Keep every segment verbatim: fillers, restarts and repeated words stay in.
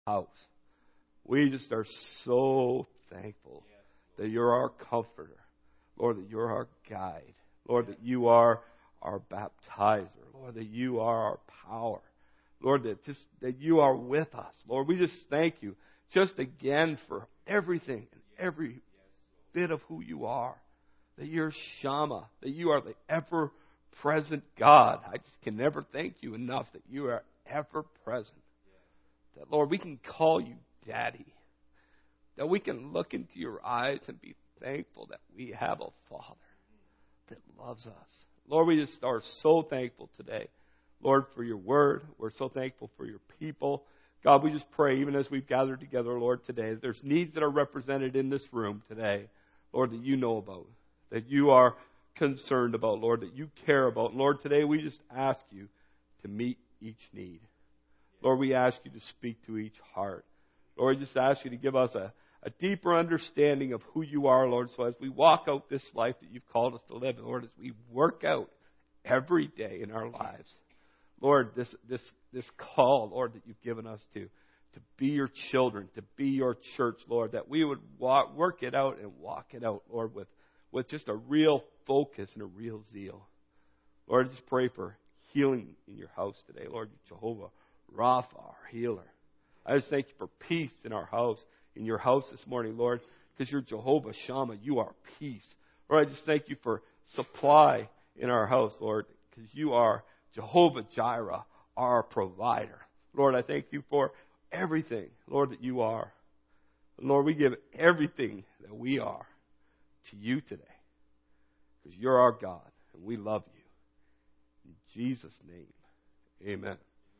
house. We just are so thankful that you're our comforter. Lord, that you're our guide. Lord, that you are our baptizer. Lord, that you are our power. Lord, that just that you are with us. Lord, we just thank you just again for everything and every bit of who you are. That you're Shammah, that you are the ever-present God. I just can never thank you enough that you are ever-present. That, Lord, we can call you Daddy. That we can look into your eyes and be thankful that we have a Father that loves us. Lord, we just are so thankful today, Lord, for your word. We're so thankful for your people. God, we just pray, even as we've gathered together, Lord, today, that there's needs that are represented in this room today, Lord, that you know about, that you are concerned about, Lord, that you care about. Lord, today we just ask you to meet each need. Lord, we ask you to speak to each heart. Lord, we just ask you to give us a, a deeper understanding of who you are, Lord, so as we walk out this life that you've called us to live, Lord, as we work out every day in our lives, Lord, this this this call, Lord, that you've given us to, to be your children, to be your church, Lord, that we would walk, work it out and walk it out, Lord, with, with just a real focus and a real zeal. Lord, I just pray for healing in your house today, Lord, Jehovah Rapha, our healer. I just thank you for peace in our house, in your house this morning, Lord, because you're Jehovah Shammah. You are peace. Lord, I just thank you for supply in our house, Lord, because you are Jehovah Jireh, our provider. Lord, I thank you for everything, Lord, that you are. Lord, we give everything that we are to you today, because you're our God, and we love you. In Jesus' name, amen.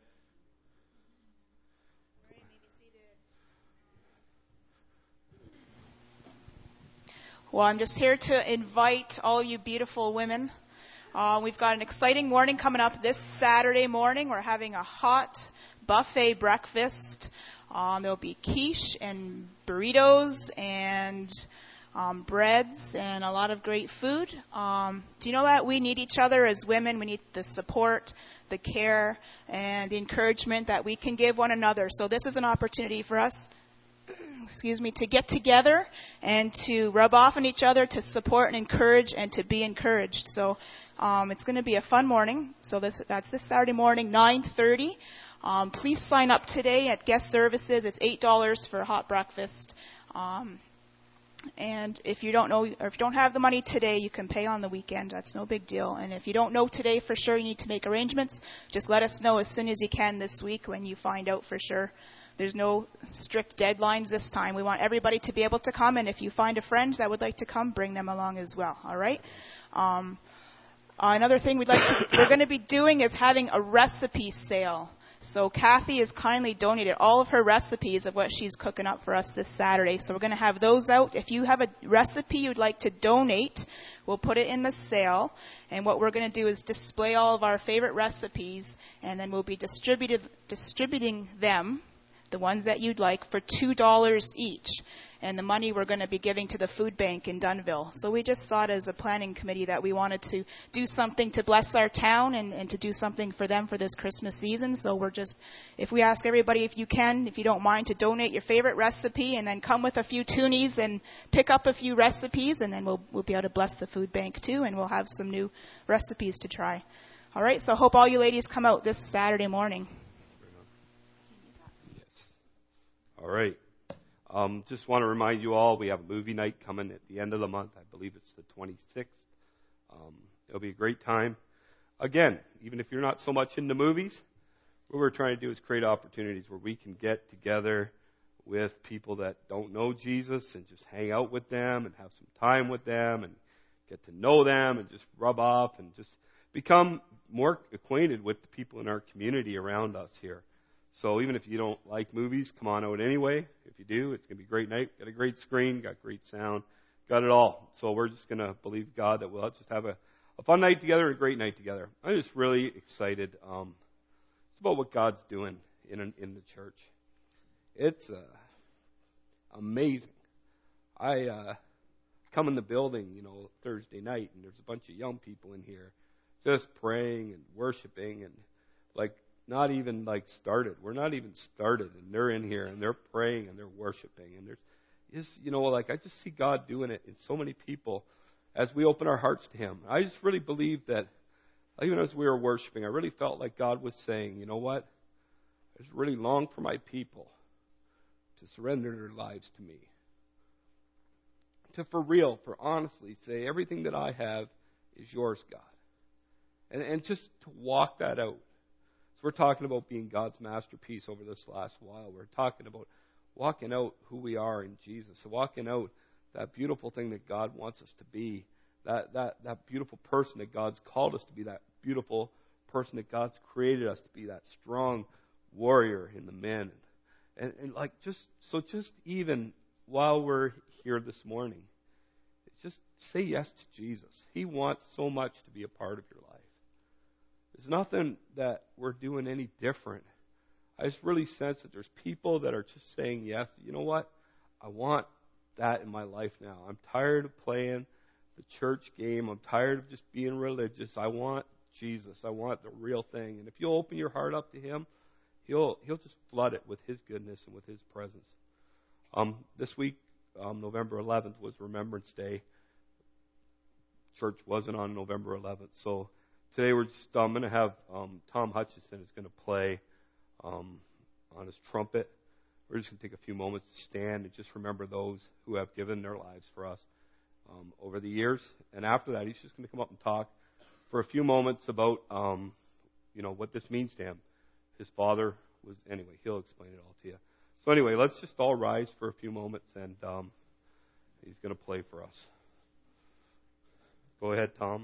Well, I'm just here to invite all you beautiful women. Uh, we've got an exciting morning coming up this Saturday morning. We're having a hot buffet breakfast. Um, there'll be quiche and burritos and um, breads and a lot of great food. Um, do you know that we need each other as women? We need the support, the care, and the encouragement that we can give one another. So this is an opportunity for us, excuse me, to get together and to rub off on each other, to support and encourage and to be encouraged. So um, it's going to be a fun morning. So this, that's this Saturday morning, nine thirty. Um, please sign up today at guest services. It's eight dollars for a hot breakfast. Um, and if you don't know, or if you don't have the money today, you can pay on the weekend. That's no big deal. And if you don't know today for sure, you need to make arrangements. Just let us know as soon as you can this week when you find out for sure. There's no strict deadlines this time. We want everybody to be able to come, and if you find a friend that would like to come, bring them along as well. All right? Um, uh, another thing we'd like to, we're going to be doing is having a recipe sale. So Kathy has kindly donated all of her recipes of what she's cooking up for us this Saturday. So we're going to have those out. If you have a recipe you'd like to donate, we'll put it in the sale. And what we're going to do is display all of our favorite recipes, and then we'll be distributed, distributing them, the ones that you'd like, for two dollars each. And the money we're going to be giving to the food bank in Dunnville. So we just thought as a planning committee that we wanted to do something to bless our town and, and to do something for them for this Christmas season. So we're just, if we ask everybody if you can, if you don't mind, to donate your favorite recipe and then come with a few toonies and pick up a few recipes, and then we'll, we'll be able to bless the food bank too, and we'll have some new recipes to try. All right, so I hope all you ladies come out this Saturday morning. All right. Um, just want to remind you all, we have a movie night coming at the end of the month. I believe it's the twenty-sixth. Um, it'll be a great time. Again, even if you're not so much into movies, what we're trying to do is create opportunities where we can get together with people that don't know Jesus and just hang out with them and have some time with them and get to know them and just rub off and just become more acquainted with the people in our community around us here. So even if you don't like movies, come on out anyway. If you do, it's going to be a great night. Got a great screen, got great sound, got it all. So we're just going to believe God that we'll just have a, a fun night together, a great night together. I'm just really excited. Um, it's about what God's doing in in the church. It's uh, amazing. I uh, come in the building, you know, Thursday night, and there's a bunch of young people in here just praying and worshiping, and like not even like started. We're not even started, and they're in here and they're praying and they're worshiping, and there's just, you know, like I just see God doing it in so many people as we open our hearts to Him. I just really believe that even as we were worshiping, I really felt like God was saying, you know what? I just really long for my people to surrender their lives to me. To for real, for honestly say, everything that I have is yours, God. And, and just to walk that out. So we're talking about being God's masterpiece over this last while. We're talking about walking out who we are in Jesus. So walking out that beautiful thing that God wants us to be. That, that, that beautiful person that God's called us to be. That beautiful person that God's created us to be. That strong warrior in the men. And, and like just, so just even while we're here this morning, it's just say yes to Jesus. He wants so much to be a part of your life. There's nothing that we're doing any different. I just really sense that there's people that are just saying yes. You know what? I want that in my life now. I'm tired of playing the church game. I'm tired of just being religious. I want Jesus. I want the real thing. And if you'll open your heart up to Him, He'll He'll just flood it with His goodness and with His presence. Um, this week, um, November eleventh was Remembrance Day. Church wasn't on November eleventh, so today we're just I'm going to have um, Tom Hutchison is going to play um, on his trumpet. We're just going to take a few moments to stand and just remember those who have given their lives for us um, over the years. And after that, he's just going to come up and talk for a few moments about um, you know what this means to him. His father was anyway. He'll explain it all to you. So anyway, let's just all rise for a few moments, and um, he's going to play for us. Go ahead, Tom.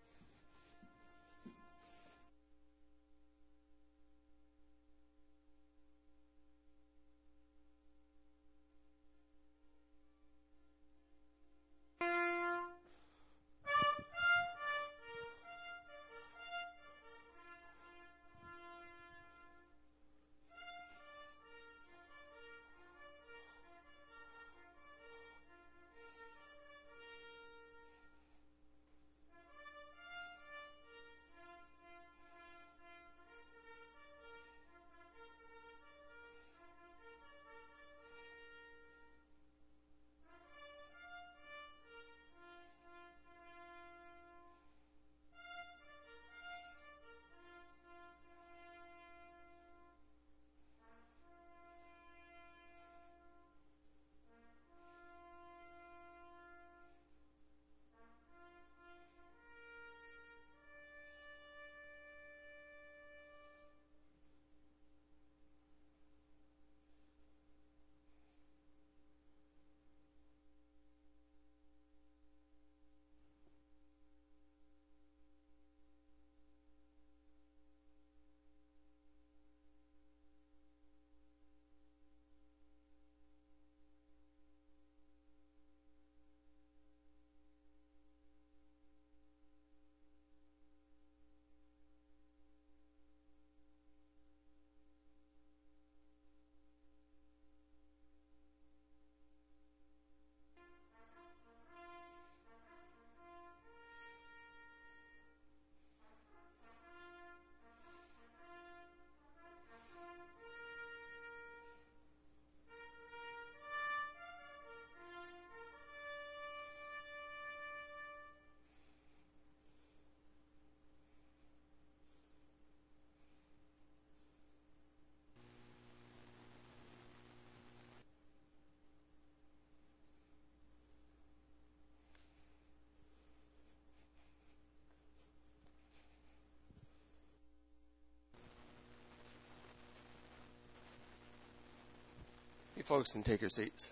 You folks can take your seats.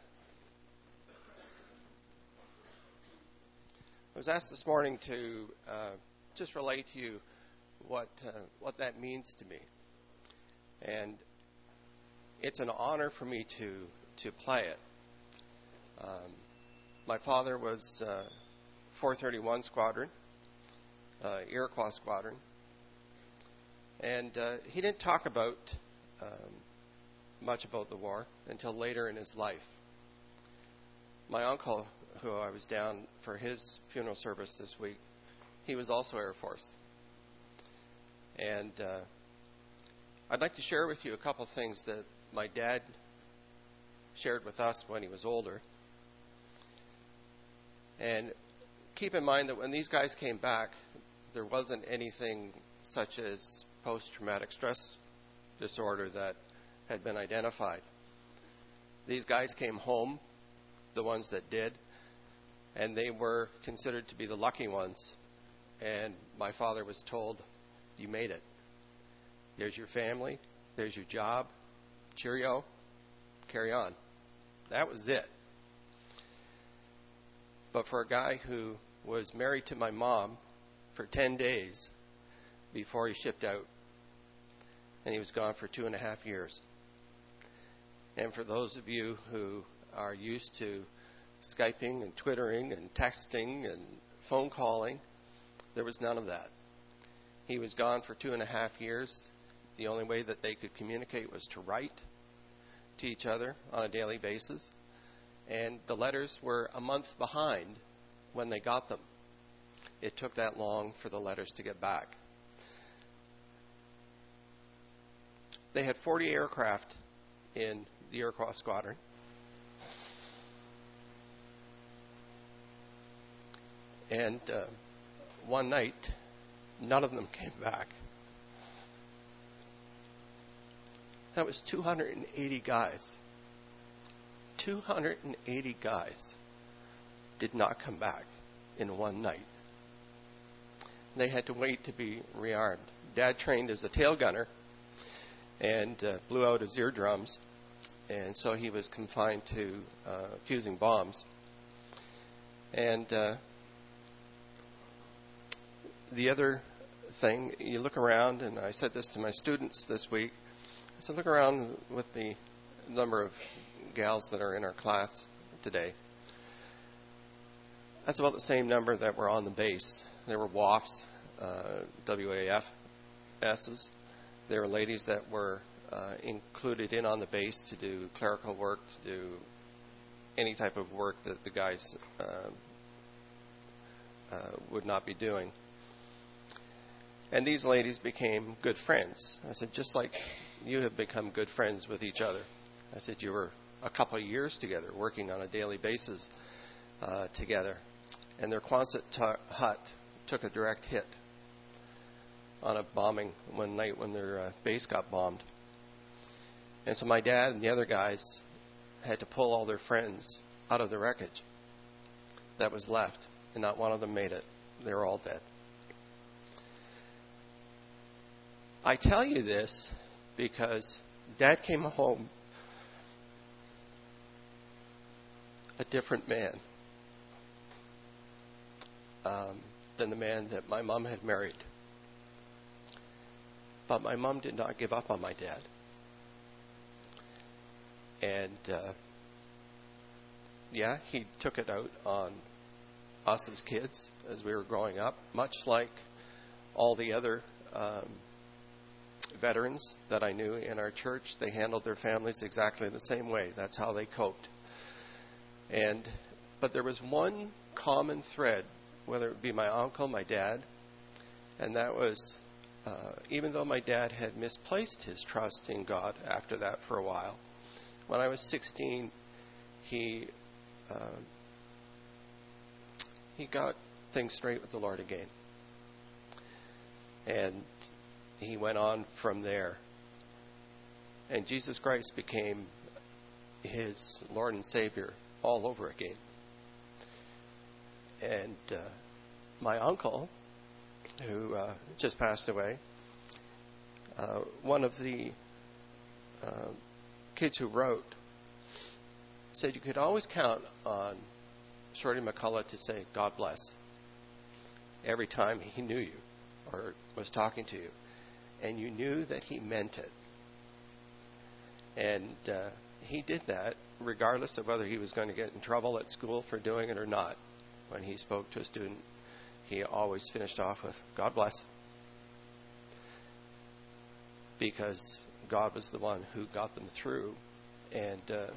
I was asked this morning to uh, just relate to you what uh, what that means to me, and it's an honor for me to to play it. Um, my father was uh, four thirty-one Squadron, uh, Iroquois Squadron, and uh, he didn't talk about um, much about the war until later in his life. My uncle, who I was down for his funeral service this week, he was also Air Force. And uh, I'd like to share with you a couple things that my dad shared with us when he was older. And keep in mind that when these guys came back, there wasn't anything such as post-traumatic stress disorder that had been identified. These guys came home, the ones that did, and they were considered to be the lucky ones. And my father was told, "You made it. There's your family. There's your job. Cheerio. Carry on." That was it. But for a guy who was married to my mom for ten days before he shipped out, and he was gone for two and a half years. And for those of you who are used to Skyping and Twittering and texting and phone calling, there was none of that. He was gone for two and a half years. The only way that they could communicate was to write to each other on a daily basis. And the letters were a month behind when they got them. It took that long for the letters to get back. They had forty aircraft in the Iroquois Squadron. And uh, one night, none of them came back. That was two hundred eighty guys. two hundred eighty guys did not come back in one night. They had to wait to be rearmed. Dad trained as a tail gunner and uh, blew out his eardrums, and so he was confined to uh, fusing bombs. And uh, the other thing, you look around, and I said this to my students this week, I said, look around with the number of gals that are in our class today. That's about the same number that were on the base. There were W A Fs, uh, W A F S's. There were ladies that were uh, included in on the base to do clerical work, to do any type of work that the guys uh, uh, would not be doing. And these ladies became good friends. I said, just like you have become good friends with each other. I said, you were a couple of years together, working on a daily basis uh, together. And their Quonset t- hut took a direct hit on a bombing one night when their uh, base got bombed. And so my dad and the other guys had to pull all their friends out of the wreckage that was left, and not one of them made it. They were all dead. I tell you this because Dad came home a different man um, than the man that my mom had married. But my mom did not give up on my dad. And, uh, yeah, he took it out on us as kids as we were growing up, much like all the other um, veterans that I knew in our church. They handled their families exactly the same way. That's how they coped. And but there was one common thread, whether it be my uncle, my dad, and that was uh, even though my dad had misplaced his trust in God after that for a while, when I was sixteen, he uh, he got things straight with the Lord again. And he went on from there. And Jesus Christ became his Lord and Savior all over again. And uh, my uncle, who uh, just passed away, uh, one of the uh, kids who wrote, said you could always count on Shorty McCullough to say, God bless, every time he knew you or was talking to you. And you knew that he meant it. And uh, he did that regardless of whether he was going to get in trouble at school for doing it or not. When he spoke to a student, he always finished off with, God bless. Because God was the one who got them through. And uh,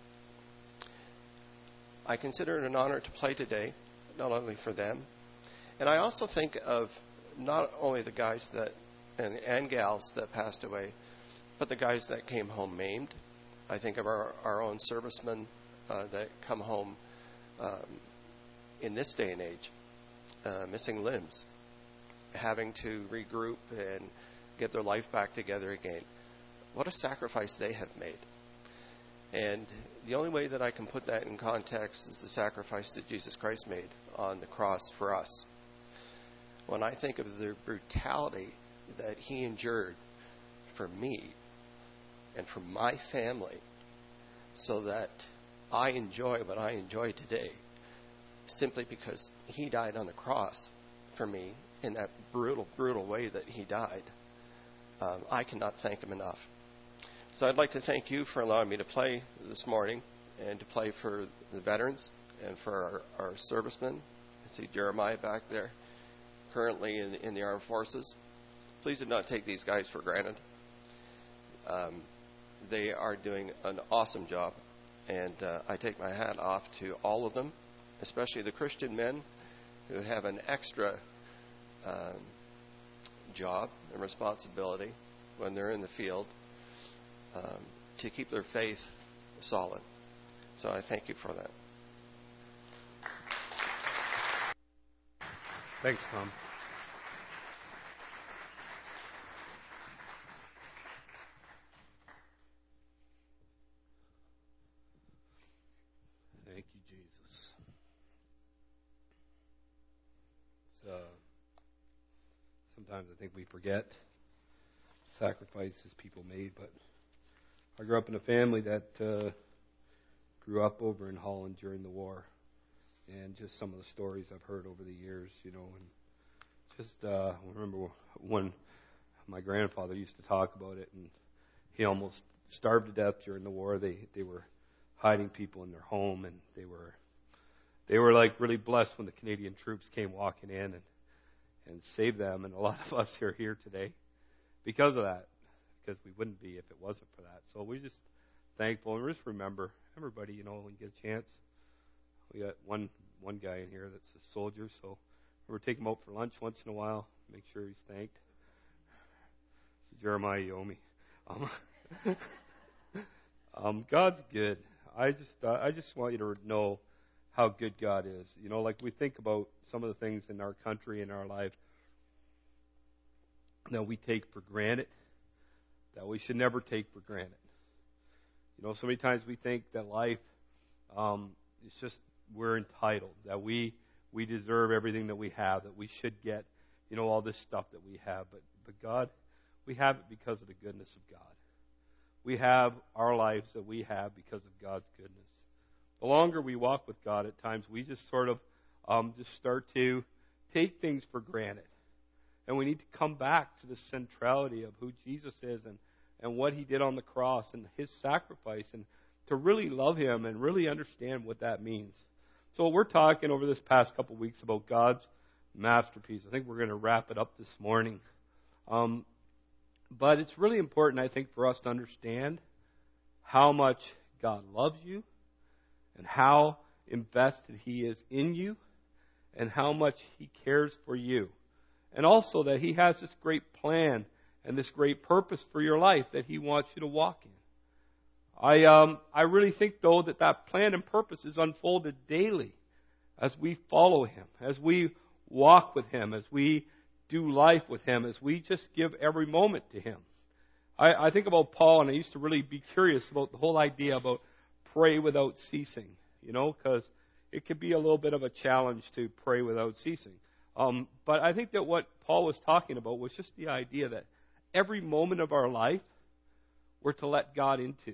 I consider it an honor to play today, not only for them. And I also think of not only the guys that and, and gals that passed away, but the guys that came home maimed. I think of our, our own servicemen uh, that come home um, in this day and age, uh, missing limbs, having to regroup and get their life back together again. What a sacrifice they have made. And the only way that I can put that in context is the sacrifice that Jesus Christ made on the cross for us. When I think of the brutality that he endured for me and for my family, so that I enjoy what I enjoy today, simply because he died on the cross for me in that brutal, brutal way that he died, um, I cannot thank him enough. So I'd like to thank you for allowing me to play this morning and to play for the veterans and for our, our servicemen. I see Jeremiah back there, currently in, in the armed forces. Please do not take these guys for granted. Um, they are doing an awesome job, and uh, I take my hat off to all of them, especially the Christian men who have an extra um, job and responsibility when they're in the field um, to keep their faith solid. So I thank you for that. Thanks, Tom. Thank you, Jesus. It's, uh, sometimes I think we forget sacrifices people made, but I grew up in a family that uh, grew up over in Holland during the war, and just some of the stories I've heard over the years, you know, and just uh, I remember when my grandfather used to talk about it, and he almost starved to death during the war. They they were hiding people in their home, and they were they were like really blessed when the Canadian troops came walking in and and saved them. And a lot of us are here today because of that, because we wouldn't be if it wasn't for that. So we're just thankful, and just remember everybody, you know, when you get a chance. We got one one guy in here that's a soldier, so we're taking him out for lunch once in a while. Make sure he's thanked. So Jeremiah, you owe me. Um, um, God's good. I just uh, I just want you to know how good God is. You know, like we think about some of the things in our country, in our life, that we take for granted, that we should never take for granted. You know, so many times we think that life um, is just we're entitled, that we we deserve everything that we have, that we should get, you know, all this stuff that we have. But but God, we have it because of the goodness of God. We have our lives that we have because of God's goodness. The longer we walk with God, at times we just sort of um, just start to take things for granted. And we need to come back to the centrality of who Jesus is and, and what he did on the cross and his sacrifice, and to really love him and really understand what that means. So we're talking over this past couple of weeks about God's masterpiece. I think we're going to wrap it up this morning. Um, but it's really important, I think, for us to understand how much God loves you and how invested he is in you and how much he cares for you. And also that he has this great plan and this great purpose for your life that he wants you to walk in. I um I really think, though, that that plan and purpose is unfolded daily as we follow him, as we walk with him, as we do life with him, as we just give every moment to him. I, I think about Paul, and I used to really be curious about the whole idea about pray without ceasing, you know, because it could be a little bit of a challenge to pray without ceasing. Um, but I think that what Paul was talking about was just the idea that every moment of our life we're to let God into.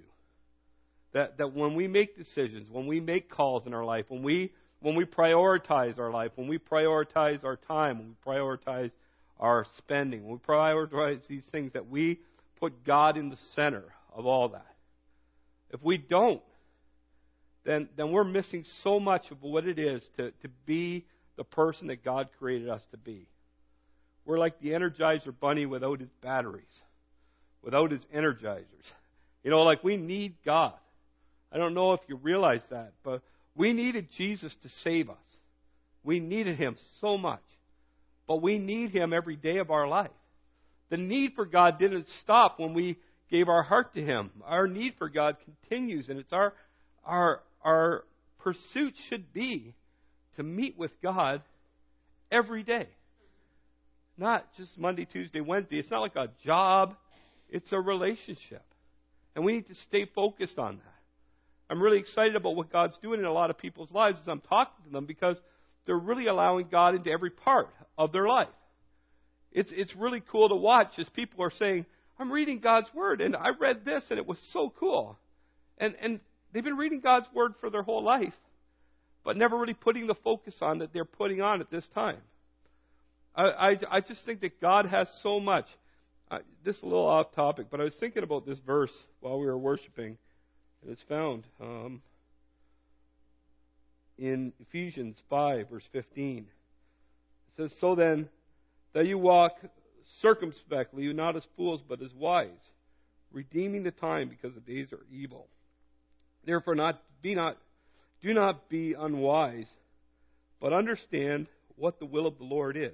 That that when we make decisions, when we make calls in our life, when we when we prioritize our life, when we prioritize our time, when we prioritize our spending, when we prioritize these things, that we put God in the center of all that. If we don't, then then we're missing so much of what it is to, to be the person that God created us to be. We're like the Energizer Bunny without his batteries, without his energizers. You know, like we need God. I don't know if you realize that, but we needed Jesus to save us. We needed him so much. But we need him every day of our life. The need for God didn't stop when we gave our heart to Him. Our need for God continues, and it's our our our pursuit should be to meet with God every day. Not just Monday, Tuesday, Wednesday. It's not like a job. It's a relationship. And we need to stay focused on that. I'm really excited about what God's doing in a lot of people's lives as I'm talking to them, because they're really allowing God into every part of their life. It's it's really cool to watch as people are saying, I'm reading God's Word, and I read this, and it was so cool. And and they've been reading God's Word for their whole life, but never really putting the focus on that they're putting on at this time. I, I, I just think that God has so much. Uh, this is a little off topic, but I was thinking about this verse while we were worshiping, and it's found um, in Ephesians five, verse fifteen. It says, so then, that you walk circumspectly, not as fools, but as wise, redeeming the time, because the days are evil. Therefore, not be not, do not be unwise, but understand what the will of the Lord is.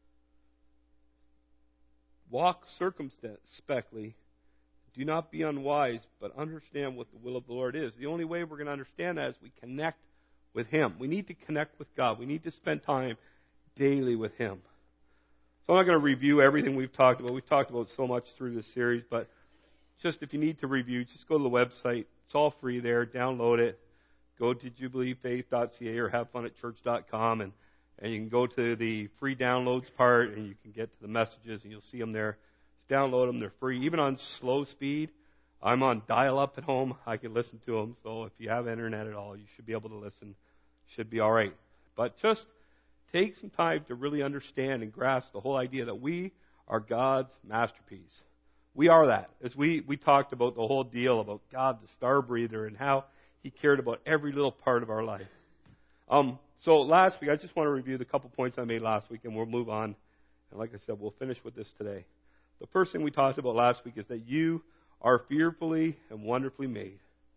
Walk circumspectly. Do not be unwise, but understand what the will of the Lord is. The only way we're going to understand that is we connect with Him. We need to connect with God. We need to spend time daily with Him. So I'm not going to review everything we've talked about. We've talked about so much through this series, but just if you need to review, just go to the website. It's all free there. Download it. Go to jubilee faith dot c a or have fun at church dot com, and And you can go to the free downloads part, and you can get to the messages, and you'll see them there. Just download them. They're free. Even on slow speed, I'm on dial-up at home. I can listen to them. So if you have internet at all, you should be able to listen. Should be all right. But just take some time to really understand and grasp the whole idea that we are God's masterpiece. We are that. As we, we talked about the whole deal about God, the star breather, and how He cared about every little part of our life. Um, so last week, I just want to review the couple points I made last week, and we'll move on. And like I said, we'll finish with this today. The first thing we talked about last week is that you are fearfully and wonderfully made.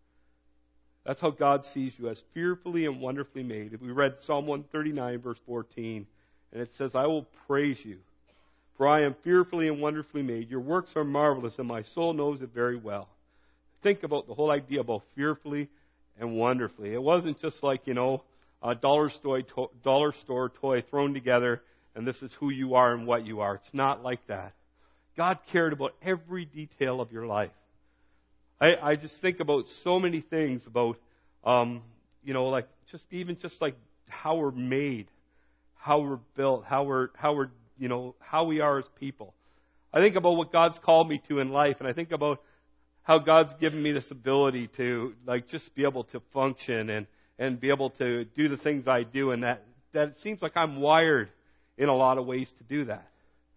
That's how God sees you, as fearfully and wonderfully made. If we read Psalm one thirty-nine, verse fourteen, and it says, I will praise you, for I am fearfully and wonderfully made. Your works are marvelous, and my soul knows it very well. Think about the whole idea about fearfully and wonderfully. It wasn't just like, you know, a dollar store, to- dollar store toy thrown together, and this is who you are and what you are. It's not like that. God cared about every detail of your life. I, I just think about so many things about, um, you know, like just even just like how we're made, how we're built, how we're, how we're, you know, how we are as people. I think about what God's called me to in life, and I think about how God's given me this ability to, like, just be able to function and, and be able to do the things I do, and that, that it seems like I'm wired in a lot of ways to do that.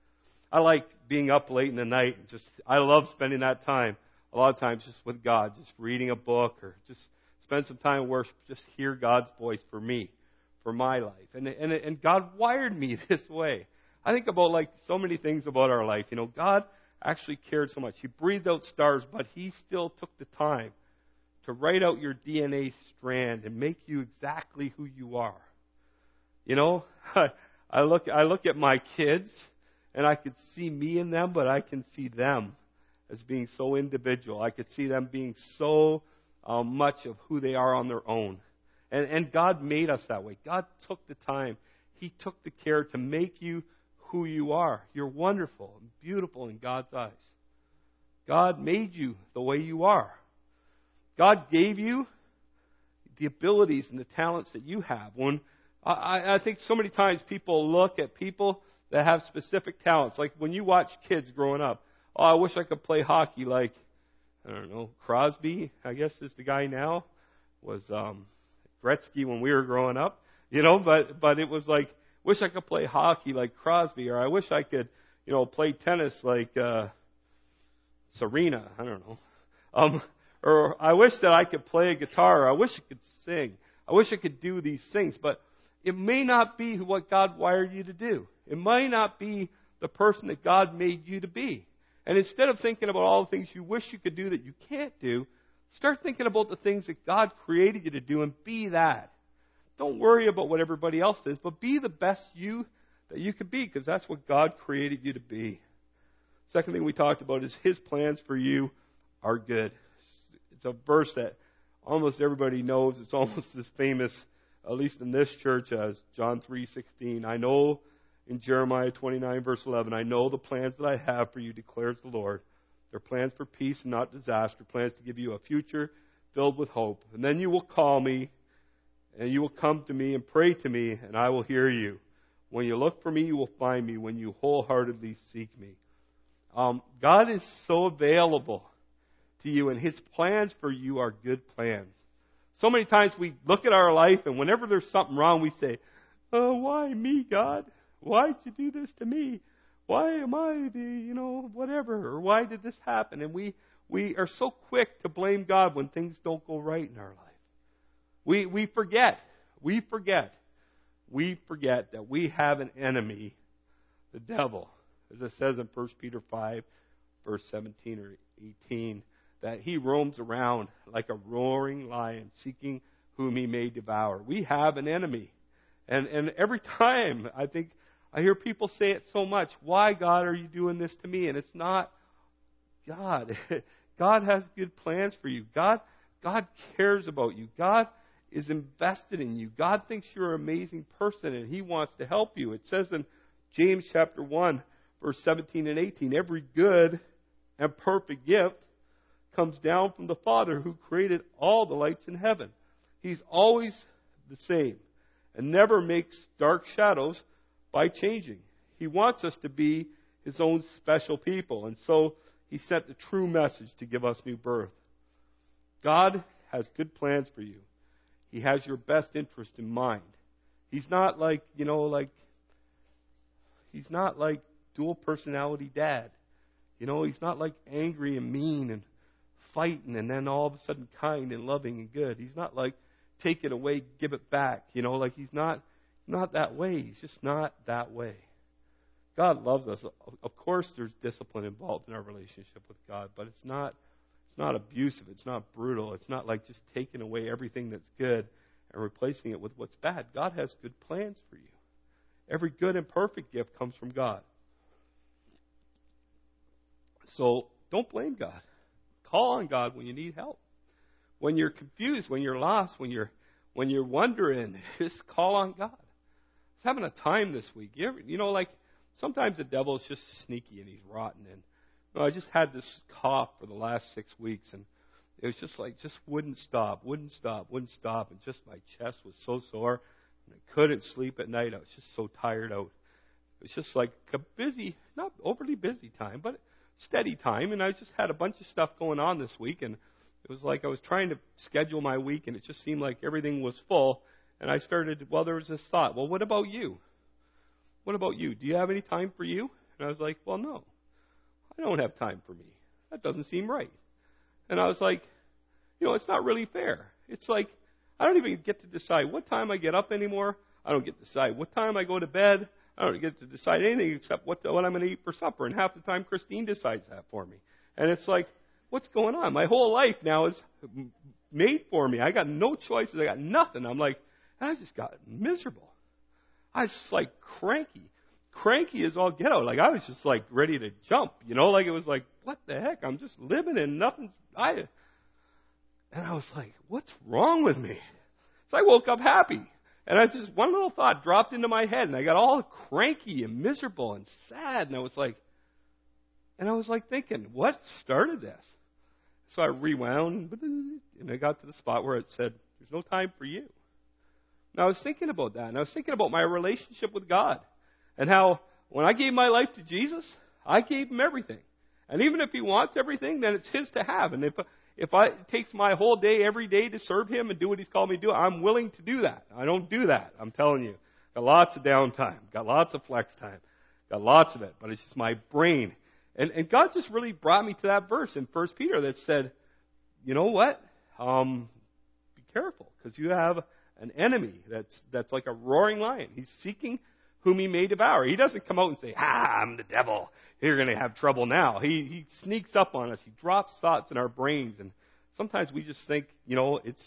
I like being up late in the night, and just, I love spending that time, a lot of times just with God, just reading a book or just spend some time in worship, just hear God's voice for me, for my life. And, and, and God wired me this way. I think about, like, so many things about our life. You know, God actually cared so much. He breathed out stars, but He still took the time to write out your D N A strand and make you exactly who you are. You know, I look I look at my kids, and I could see me in them, but I can see them as being so individual. I could see them being so uh, much of who they are on their own. And, and God made us that way. God took the time. He took the care to make you who you are. You're wonderful and beautiful in God's eyes. God made you the way you are. God gave you the abilities and the talents that you have. When I, I think so many times people look at people that have specific talents. Like when you watch kids growing up, oh, I wish I could play hockey like, I don't know, Crosby, I guess is the guy now, was um, Gretzky when we were growing up, you know, but but it was like, wish I could play hockey like Crosby, or I wish I could, you know, play tennis like uh, Serena, I don't know. Um, or I wish that I could play a guitar, or I wish I could sing. I wish I could do these things, but it may not be what God wired you to do. It might not be the person that God made you to be. And instead of thinking about all the things you wish you could do that you can't do, start thinking about the things that God created you to do and be that. Don't worry about what everybody else is, but be the best you that you could be, because that's what God created you to be. Second thing we talked about is His plans for you are good. It's a verse that almost everybody knows. It's almost as famous, at least in this church, as John three sixteen. I know in Jeremiah twenty-nine, verse eleven, I know the plans that I have for you, declares the Lord. They're plans for peace and not disaster, plans to give you a future filled with hope. And then you will call me, and you will come to me and pray to me, and I will hear you. When you look for me, you will find me when you wholeheartedly seek me. Um, God is so available to you, and His plans for you are good plans. So many times we look at our life, and whenever there's something wrong, we say, oh, why me, God? Why'd you do this to me? Why am I the, you know, whatever? Or why did this happen? And we, we are so quick to blame God when things don't go right in our life. We, we forget. We forget. We forget that we have an enemy, the devil. As it says in First Peter five, verse seventeen or eighteen, that he roams around like a roaring lion, seeking whom he may devour. We have an enemy. And, and every time, I think, I hear people say it so much, why, God, are you doing this to me? And it's not God. God has good plans for you. God, God cares about you. God is invested in you. God thinks you're an amazing person, and He wants to help you. It says in James chapter one, verse seventeen and eighteen, every good and perfect gift comes down from the Father who created all the lights in heaven. He's always the same and never makes dark shadows by changing. He wants us to be His own special people, and so He sent the true message to give us new birth. God has good plans for you. He has your best interest in mind. He's not like, you know, like, He's not like dual personality dad. You know, He's not like angry and mean and fighting and then all of a sudden kind and loving and good. He's not like take it away, give it back. You know, like He's not not that way. He's just not that way. God loves us. Of course there's discipline involved in our relationship with God, but it's not it's not abusive, it's not brutal, it's not like just taking away everything that's good and replacing it with what's bad. God has good plans for you. Every good and perfect gift comes from God. So don't blame God. Call on God when you need help. When you're confused, when you're lost, when you're when you're wondering, just call on God. I was having a time this week. You, ever, you know, like sometimes the devil is just sneaky and he's rotten. And you know, I just had this cough for the last six weeks, and it was just like just wouldn't stop, wouldn't stop, wouldn't stop, and just my chest was so sore, and I couldn't sleep at night. I was just so tired out. It was just like a busy, not overly busy time, but steady time, and I just had a bunch of stuff going on this week, and it was like I was trying to schedule my week, and it just seemed like everything was full. And I started, well, there was this thought, well, what about you? What about you? Do you have any time for you? And I was like, well, no, I don't have time for me. That doesn't seem right. And I was like, you know, it's not really fair. It's like, I don't even get to decide what time I get up anymore. I don't get to decide what time I go to bed. I don't get to decide anything except what, the, what I'm going to eat for supper. And half the time, Christine decides that for me. And it's like, what's going on? My whole life now is made for me. I got no choices. I got nothing. I'm like, I just got miserable. I was just like cranky. Cranky as all get out. Like I was just like ready to jump, you know, like it was like, what the heck? I'm just living and nothing's, I, and I was like, what's wrong with me? So I woke up happy. And I just, one little thought dropped into my head, and I got all cranky and miserable and sad. And I was like, and I was like thinking, what started this? So I rewound, and I got to the spot where it said, there's no time for you. And I was thinking about that, and I was thinking about my relationship with God, and how when I gave my life to Jesus, I gave Him everything. And even if He wants everything, then it's His to have. And if if I, it takes my whole day every day to serve Him and do what He's called me to do, I'm willing to do that. I don't do that, I'm telling you. Got lots of downtime, got lots of flex time, got lots of it, but it's just my brain. And, and God just really brought me to that verse in First Peter that said, you know what? Um, be careful, because you have an enemy that's that's like a roaring lion. He's seeking whom he may devour. He doesn't come out and say, ah, I'm the devil. You're going to have trouble now. He he sneaks up on us. He drops thoughts in our brains. And sometimes we just think, you know, it's,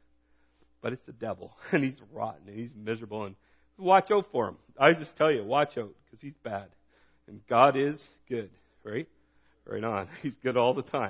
but it's the devil. And he's rotten and he's miserable. And watch out for him. I just tell you, watch out, because he's bad. And God is good, right? Right on. He's good all the time.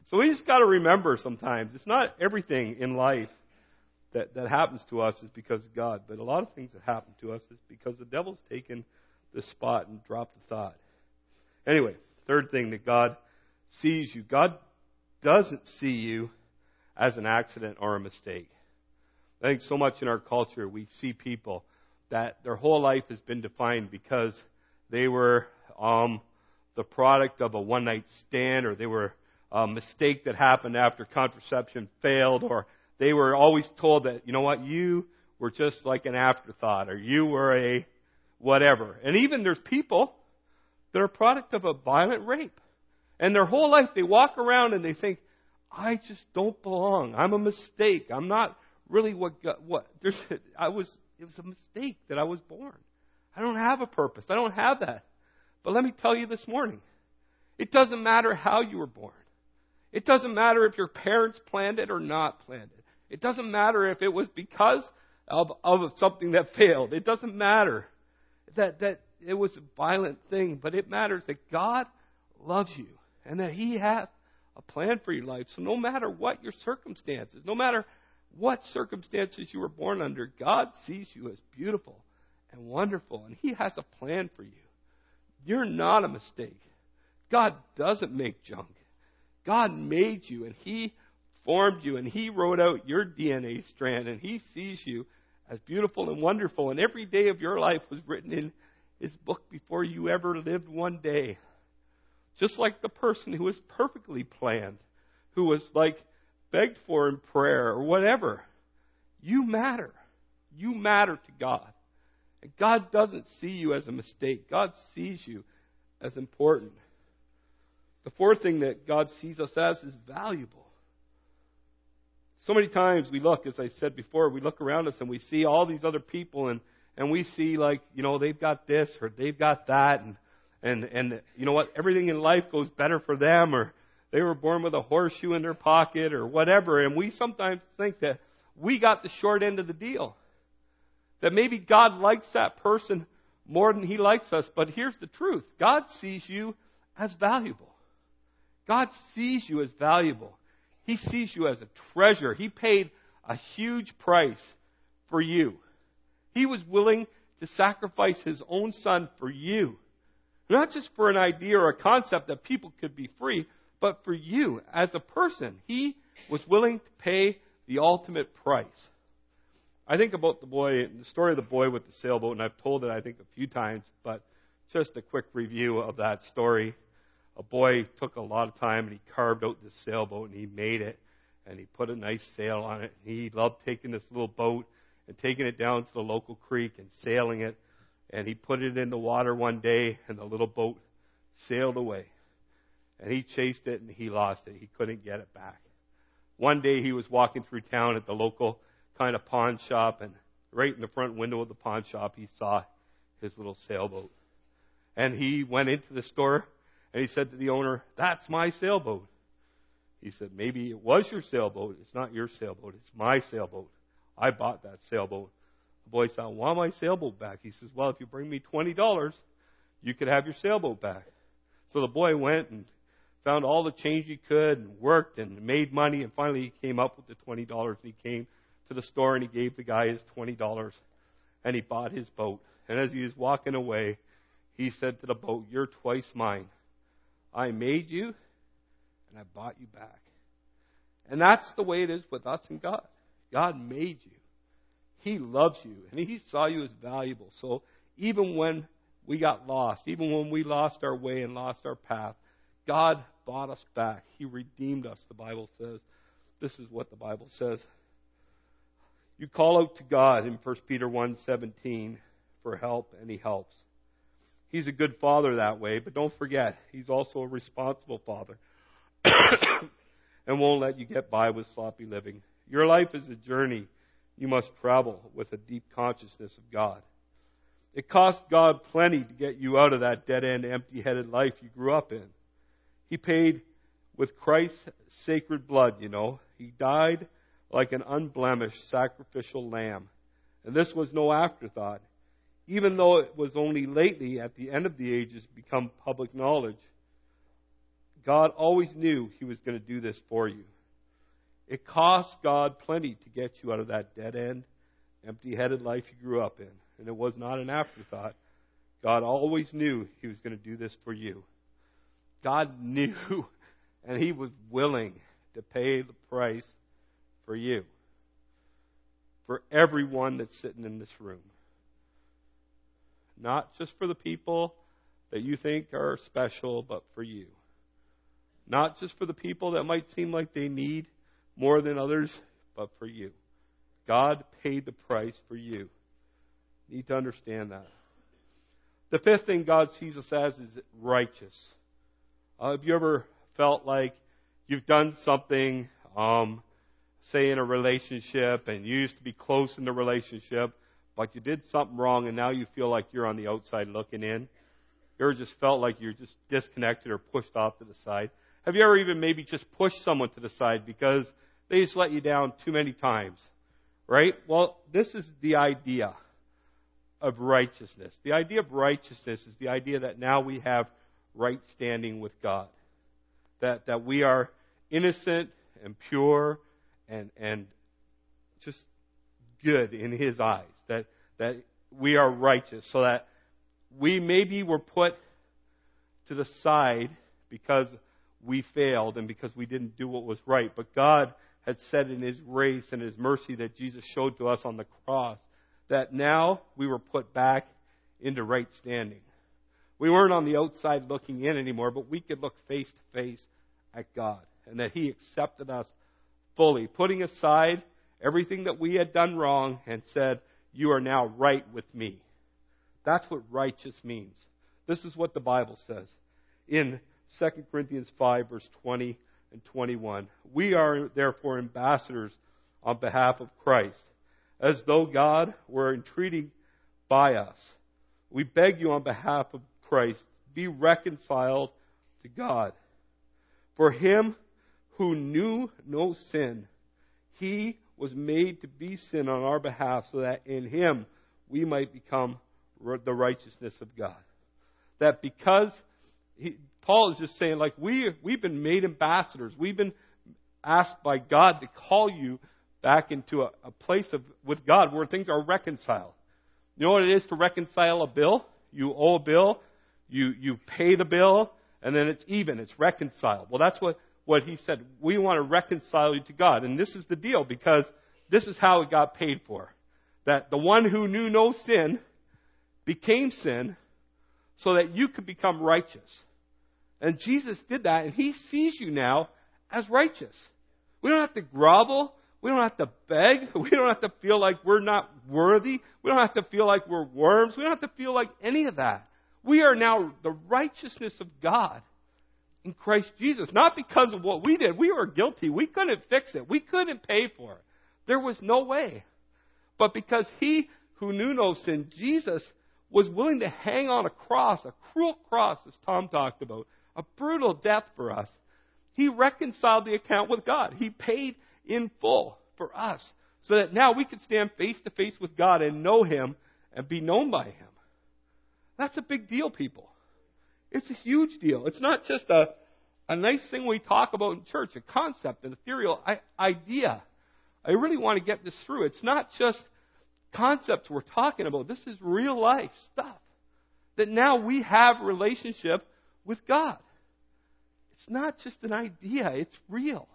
So we just got to remember sometimes, it's not everything in life that, that happens to us is because of God. But a lot of things that happen to us is because the devil's taken the spot and dropped the thought. Anyway, third thing, that God sees you. God doesn't see you as an accident or a mistake. I think so much in our culture we see people that their whole life has been defined because they were um, the product of a one-night stand, or they were a mistake that happened after contraception failed, or they were always told that, you know what, you were just like an afterthought, or you were a whatever. And even there's people that are a product of a violent rape. And their whole life they walk around and they think, I just don't belong. I'm a mistake. I'm not really what God, what there's I was it was a mistake that I was born. I don't have a purpose. I don't have that. But let me tell you this morning, it doesn't matter how you were born. It doesn't matter if your parents planned it or not planned it. It doesn't matter if it was because of, of something that failed. It doesn't matter that, that it was a violent thing, but it matters that God loves you and that He has a plan for your life. So no matter what your circumstances, no matter what circumstances you were born under, God sees you as beautiful and wonderful, and He has a plan for you. You're not a mistake. God doesn't make junk. God made you, and He formed you, and He wrote out your D N A strand, and He sees you as beautiful and wonderful, and every day of your life was written in His book before you ever lived one day. Just like the person who was perfectly planned, who was like begged for in prayer or whatever. You matter. You matter to God. And God doesn't see you as a mistake. God sees you as important. The fourth thing that God sees us as is valuable. So many times we look, as I said before, we look around us and we see all these other people, and, and we see like, you know, they've got this or they've got that, and And, and you know what, everything in life goes better for them, or they were born with a horseshoe in their pocket or whatever. And we sometimes think that we got the short end of the deal. That maybe God likes that person more than He likes us. But here's the truth. God sees you as valuable. God sees you as valuable. He sees you as a treasure. He paid a huge price for you. He was willing to sacrifice His own Son for you. Not just for an idea or a concept that people could be free, but for you as a person. He was willing to pay the ultimate price. I think about the boy, the story of the boy with the sailboat, and I've told it, I think, a few times, but just a quick review of that story. A boy took a lot of time, and he carved out this sailboat, and he made it, and he put a nice sail on it. He loved taking this little boat and taking it down to the local creek and sailing it. And he put it in the water one day, and the little boat sailed away. And he chased it, and he lost it. He couldn't get it back. One day he was walking through town at the local kind of pawn shop, and right in the front window of the pawn shop he saw his little sailboat. And he went into the store, and he said to the owner, "That's my sailboat." He said, "Maybe it was your sailboat. It's not your sailboat. It's my sailboat. I bought that sailboat." The boy said, "I want my sailboat back." He says, "Well, if you bring me twenty dollars, you could have your sailboat back." So the boy went and found all the change he could and worked and made money, and finally he came up with the twenty dollars, and he came to the store and he gave the guy his twenty dollars, and he bought his boat. And as he was walking away, he said to the boat, "You're twice mine. I made you, and I bought you back." And that's the way it is with us and God. God made you. He loves you, and He saw you as valuable. So even when we got lost, even when we lost our way and lost our path, God bought us back. He redeemed us, the Bible says. This is what the Bible says. You call out to God in First Peter one seventeen for help, and He helps. He's a good father that way, but don't forget, He's also a responsible father and won't let you get by with sloppy living. Your life is a journey you must travel with a deep consciousness of God. It cost God plenty to get you out of that dead-end, empty-headed life you grew up in. He paid with Christ's sacred blood, you know. He died like an unblemished sacrificial lamb. And this was no afterthought. Even though it was only lately, at the end of the ages, become public knowledge, God always knew He was going to do this for you. It cost God plenty to get you out of that dead-end, empty-headed life you grew up in. And it was not an afterthought. God always knew He was going to do this for you. God knew, and He was willing to pay the price for you. For everyone that's sitting in this room. Not just for the people that you think are special, but for you. Not just for the people that might seem like they need more than others, but for you. God paid the price for you. You need to understand that. The fifth thing God sees us as is righteous. Uh, have you ever felt like you've done something, um, say in a relationship, and you used to be close in the relationship, but you did something wrong, and now you feel like you're on the outside looking in? You ever just felt like you're just disconnected or pushed off to the side? Have you ever even maybe just pushed someone to the side because they just let you down too many times? Right? Well, this is the idea of righteousness. The idea of righteousness is the idea that now we have right standing with God. That that we are innocent and pure and and just good in His eyes. That that we are righteous. So that we maybe were put to the side because we failed and because we didn't do what was right. But God had said in His grace and His mercy that Jesus showed to us on the cross that now we were put back into right standing. We weren't on the outside looking in anymore, but we could look face to face at God. And that He accepted us fully, putting aside everything that we had done wrong and said, you are now right with me. That's what righteous means. This is what the Bible says in Second Corinthians five, verse twenty and twenty-one. We are therefore ambassadors on behalf of Christ, as though God were entreating by us. We beg you on behalf of Christ, be reconciled to God. For Him who knew no sin, He was made to be sin on our behalf, so that in Him we might become the righteousness of God. That because he, Paul is just saying, like, we, we've been made ambassadors. We've been asked by God to call you back into a, a place of with God where things are reconciled. You know what it is to reconcile a bill? You owe a bill, you, you pay the bill, and then it's even, it's reconciled. Well, that's what, what he said. We want to reconcile you to God. And this is the deal, because this is how it got paid for. That the one who knew no sin became sin so that you could become righteous. And Jesus did that, and He sees you now as righteous. We don't have to grovel. We don't have to beg. We don't have to feel like we're not worthy. We don't have to feel like we're worms. We don't have to feel like any of that. We are now the righteousness of God in Christ Jesus. Not because of what we did. We were guilty. We couldn't fix it. We couldn't pay for it. There was no way. But because He who knew no sin, Jesus, was willing to hang on a cross, a cruel cross, as Tom talked about, a brutal death for us, He reconciled the account with God. He paid in full for us, so that now we can stand face to face with God and know Him and be known by Him. That's a big deal, people. It's a huge deal. It's not just a, a nice thing we talk about in church, a concept, an ethereal idea. I really want to get this through. It's not just concepts we're talking about. This is real life stuff. That now we have a relationship with God. It's not just an idea. It's real.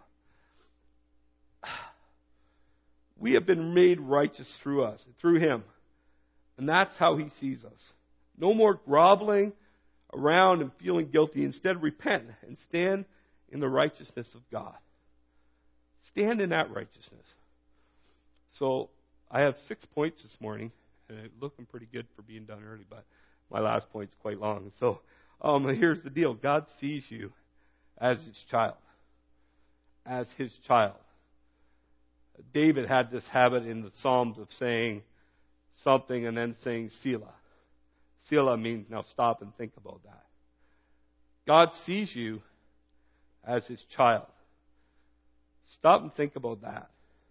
We have been made righteous through us, through Him. And that's how He sees us. No more groveling around and feeling guilty. Instead, repent and stand in the righteousness of God. Stand in that righteousness. So, I have six points this morning, and it's looking pretty good for being done early, but my last point's quite long. So, um, here's the deal. God sees you as His child. As His child. David had this habit in the Psalms of saying something and then saying Selah. Selah means now stop and think about that. God sees you as His child. Stop and think about that.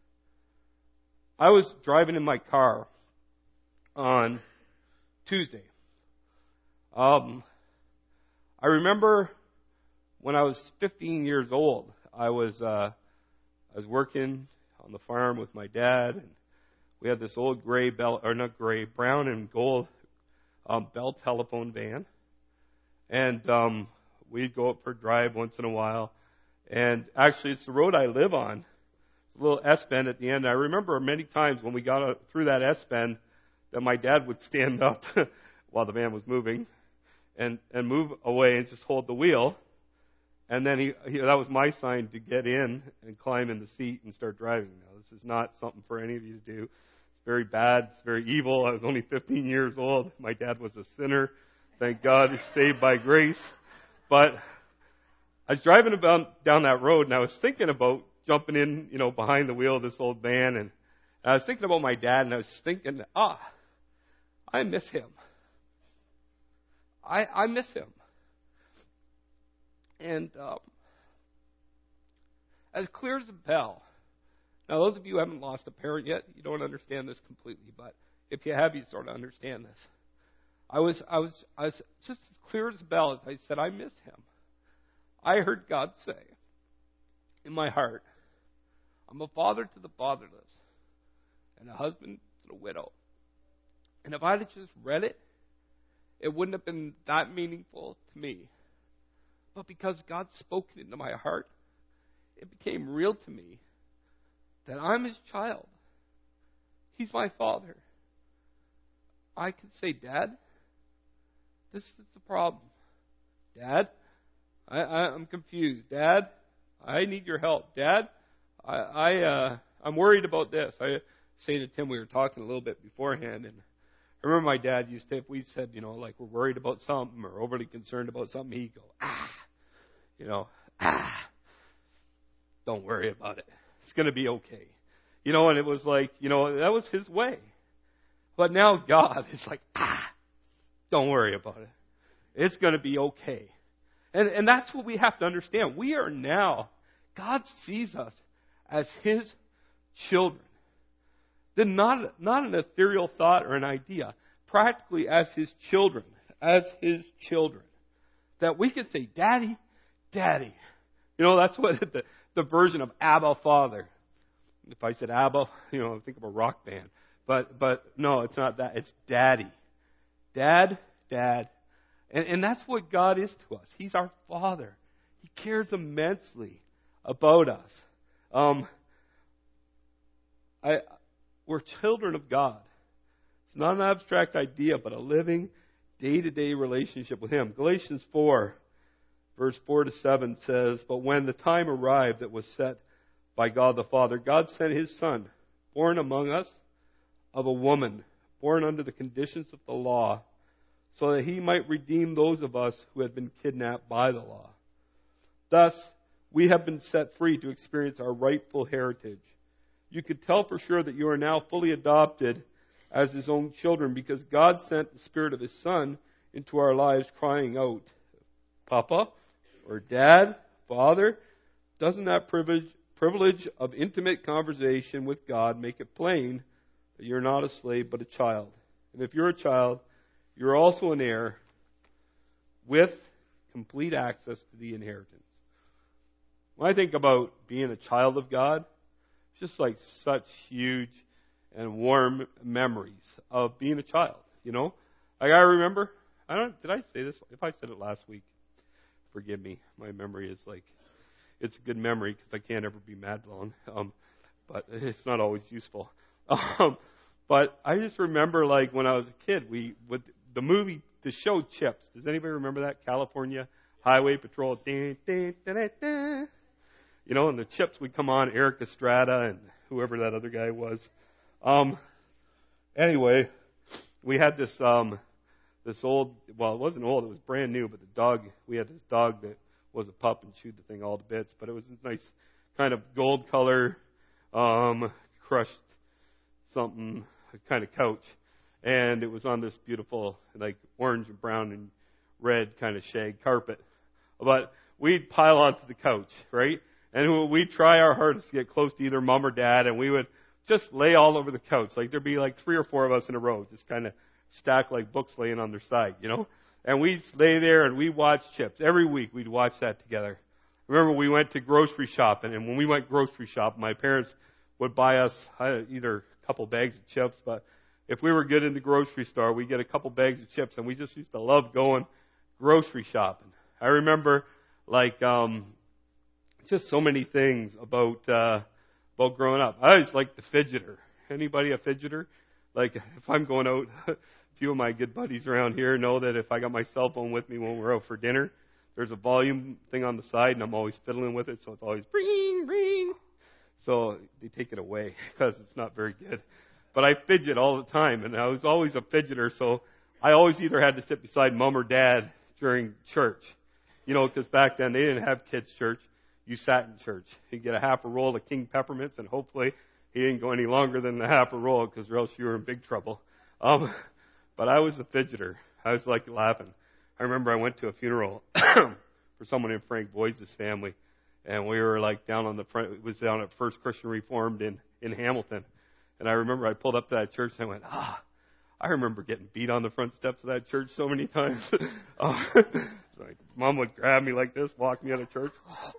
I was driving in my car on Tuesday. Um, I remember when I was fifteen years old, I was uh, I was working on the farm with my dad, and we had this old gray bell, or not gray, brown and gold um, Bell telephone van, and um, we'd go up for a drive once in a while. And actually, it's the road I live on. A little S-bend at the end. I remember many times when we got uh, through that S-bend that my dad would stand up while the van was moving and, and move away and just hold the wheel. And then he, he that was my sign to get in and climb in the seat and start driving. Now, this is not something for any of you to do. It's very bad. It's very evil. I was only fifteen years old. My dad was a sinner. Thank God he's saved by grace. But I was driving about down that road, and I was thinking about jumping in, you know, behind the wheel of this old van, and I was thinking about my dad, and I was thinking, ah, I miss him. I I miss him. And um, as clear as a bell. Now, those of you who haven't lost a parent yet, you don't understand this completely, but if you have, you sort of understand this. I was I was I was just as clear as a bell as I said, I miss him. I heard God say in my heart, I'm a father to the fatherless and a husband to the widow. And if I had just read it, it wouldn't have been that meaningful to me. But because God spoke it into my heart, it became real to me that I'm his child. He's my father. I could say, Dad, this is the problem. Dad, I, I, I'm confused. Dad, I need your help. Dad, I, I, uh, I'm worried about this. I say to Tim, we were talking a little bit beforehand, and I remember my dad used to, if we said, you know, like we're worried about something or overly concerned about something, he'd go, ah, you know, ah, don't worry about it. It's going to be okay. You know, and it was like, you know, that was his way. But now God is like, ah, don't worry about it. It's going to be okay. And and that's what we have to understand. We are now, God sees us as his children. Then not, not an ethereal thought or an idea, practically as his children, as his children. That we can say, Daddy, Daddy. You know, that's what the, the version of Abba, Father. If I said Abba, you know, I think of a rock band. But but no, it's not that. It's Daddy. Dad, Dad. And, and that's what God is to us. He's our Father. He cares immensely about us. Um, I, we're children of God. It's not an abstract idea, but a living, day-to-day relationship with him. Galatians four, verse four to seven says, But when the time arrived that was set by God the Father, God sent his Son, born among us of a woman, born under the conditions of the law, so that he might redeem those of us who had been kidnapped by the law. Thus, we have been set free to experience our rightful heritage. You could tell for sure that you are now fully adopted as his own children because God sent the Spirit of his Son into our lives crying out, Papa, or Dad, Father. Doesn't that privilege, privilege of intimate conversation with God make it plain that you're not a slave but a child? And if you're a child, you're also an heir with complete access to the inheritance. When I think about being a child of God, it's just like such huge and warm memories of being a child, you know? Like I remember, I don't, did I say this? If I said it last week, forgive me. My memory is like, it's a good memory because I can't ever be mad long. Um, but it's not always useful. Um, but I just remember like when I was a kid, we would, the movie, the show Chips. Does anybody remember that? California Highway Patrol. Dun, dun, dun, dun, dun. You know, and the Chips would come on, Eric Estrada and whoever that other guy was. Um, anyway, we had this um, this old, well, it wasn't old, it was brand new, but the dog, we had this dog that was a pup and chewed the thing all to bits, but it was a nice kind of gold color, um, crushed something, kind of couch. And it was on this beautiful, like, orange and brown and red kind of shag carpet. But we'd pile onto the couch, right? And we'd try our hardest to get close to either mom or dad, and we would just lay all over the couch. Like, there'd be like three or four of us in a row, just kind of stacked like books laying on their side, you know? And we'd lay there and we'd watch Chips. Every week we'd watch that together. Remember, we went to grocery shopping, and when we went grocery shopping, my parents would buy us either a couple bags of chips, but if we were good in the grocery store, we'd get a couple bags of chips, and we just used to love going grocery shopping. I remember, like, um, just so many things about uh, about growing up. I always liked the fidgeter. Anybody a fidgeter? Like, if I'm going out, a few of my good buddies around here know that if I got my cell phone with me when we're out for dinner, there's a volume thing on the side, and I'm always fiddling with it, so it's always ring, ring. So they take it away because it's not very good. But I fidget all the time, and I was always a fidgeter, so I always either had to sit beside mom or dad during church. You know, because back then they didn't have kids' church. You sat in church. You'd get a half a roll of King Peppermints, and hopefully he didn't go any longer than the half a roll, because or else you were in big trouble. Um, but I was a fidgeter. I was like laughing. I remember I went to a funeral for someone in Frank Boyd's family, and we were like down on the front. It was down at First Christian Reformed in, in Hamilton. And I remember I pulled up to that church and I went, ah, I remember getting beat on the front steps of that church so many times. uh, like, Mom would grab me like this, walk me out of church.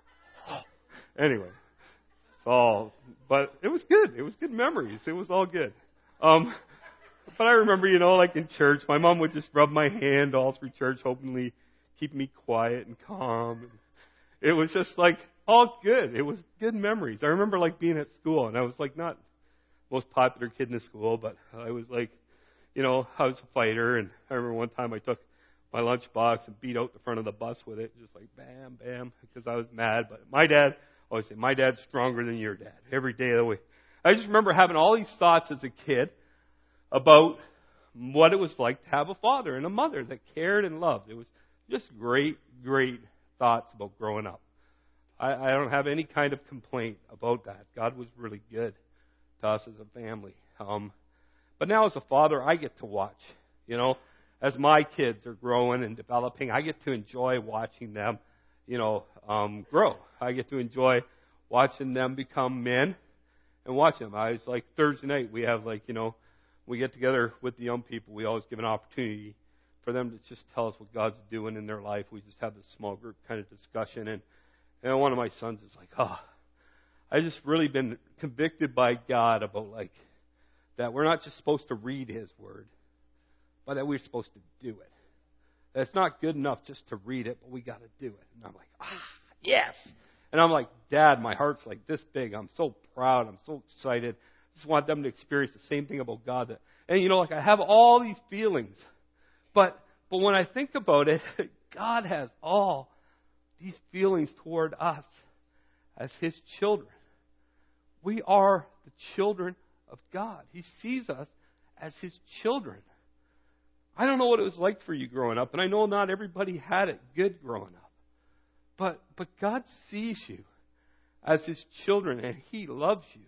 Anyway, it's all, but it was good. It was good memories. It was all good. Um, But I remember, you know, like in church, my mom would just rub my hand all through church, hopefully keep me quiet and calm. And it was just like all good. It was good memories. I remember like being at school, and I was like not the most popular kid in the school, but I was like, you know, I was a fighter. And I remember one time I took my lunchbox and beat out the front of the bus with it, just like bam, bam, because I was mad. But my dad, I always say, my dad's stronger than your dad every day of the week. I just remember having all these thoughts as a kid about what it was like to have a father and a mother that cared and loved. It was just great, great thoughts about growing up. I, I don't have any kind of complaint about that. God was really good to us as a family. Um, but now as a father, I get to watch. You know, as my kids are growing and developing, I get to enjoy watching them, you know, um, grow. I get to enjoy watching them become men and watching them. I was like Thursday night, we have like, you know, we get together with the young people. We always give an opportunity for them to just tell us what God's doing in their life. We just have this small group kind of discussion. And, and one of my sons is like, oh, I just really been convicted by God about like that we're not just supposed to read His Word, but that we're supposed to do it. That it's not good enough just to read it, but we got to do it. And I'm like, ah, yes. And I'm like, Dad, my heart's like this big. I'm so proud. I'm so excited. I just want them to experience the same thing about God. That, and, you know, like I have all these feelings. But but when I think about it, God has all these feelings toward us as His children. We are the children of God. He sees us as His children. I don't know what it was like for you growing up, and I know not everybody had it good growing up. But but God sees you as His children, and He loves you.